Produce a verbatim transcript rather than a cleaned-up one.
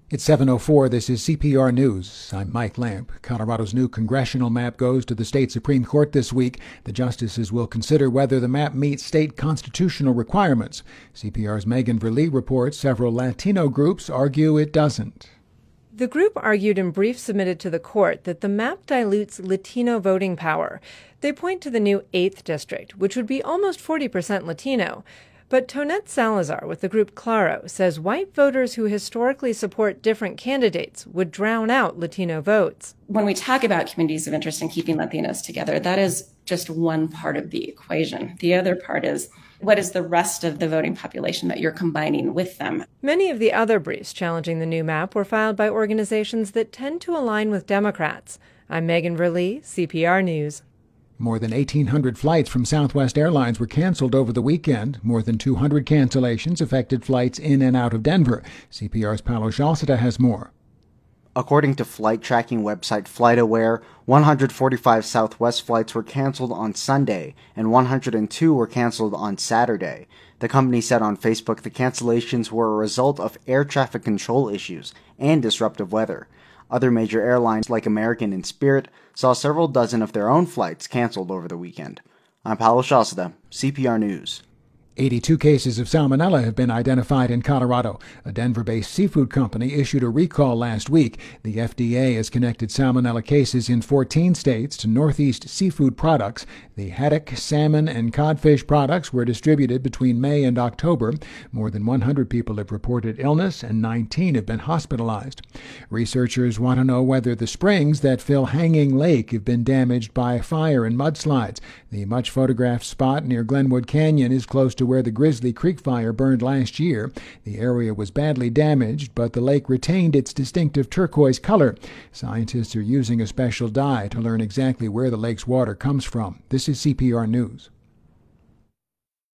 It's seven oh four. This is C P R News. I'm Mike Lamp. Colorado's new congressional map goes to the state Supreme Court this week. The justices will consider whether the map meets state constitutional requirements. C P R's Megan Verlee reports several Latino groups argue it doesn't. The group argued in briefs submitted to the court that the map dilutes Latino voting power. They point to the new eighth District, which would be almost forty percent Latino. But Tonette Salazar with the group Claro says white voters who historically support different candidates would drown out Latino votes. When we talk about communities of interest in keeping Latinos together, that is just one part of the equation. The other part is, what is the rest of the voting population that you're combining with them? Many of the other briefs challenging the new map were filed by organizations that tend to align with Democrats. I'm Megan Verlee, C P R News. More than eighteen hundred flights from Southwest Airlines were canceled over the weekend. More than two hundred cancellations affected flights in and out of Denver. C P R's Paolo Scialsita has more. According to flight tracking website FlightAware, one hundred forty-five Southwest flights were canceled on Sunday, and one hundred two were canceled on Saturday. The company said on Facebook the cancellations were a result of air traffic control issues and disruptive weather. Other major airlines like American and Spirit saw several dozen of their own flights canceled over the weekend. I'm Paolo Scialsita, C P R News. eighty-two cases of salmonella have been identified in Colorado. A Denver-based seafood company issued a recall last week. The F D A has connected salmonella cases in fourteen states to Northeast seafood products. The haddock, salmon, and codfish products were distributed between May and October. More than one hundred people have reported illness, and nineteen have been hospitalized. Researchers want to know whether the springs that fill Hanging Lake have been damaged by fire and mudslides. The much-photographed spot near Glenwood Canyon is close to where the Grizzly Creek fire burned last year. The area was badly damaged, but the lake retained its distinctive turquoise color. Scientists are using a special dye to learn exactly where the lake's water comes from. This is C P R News.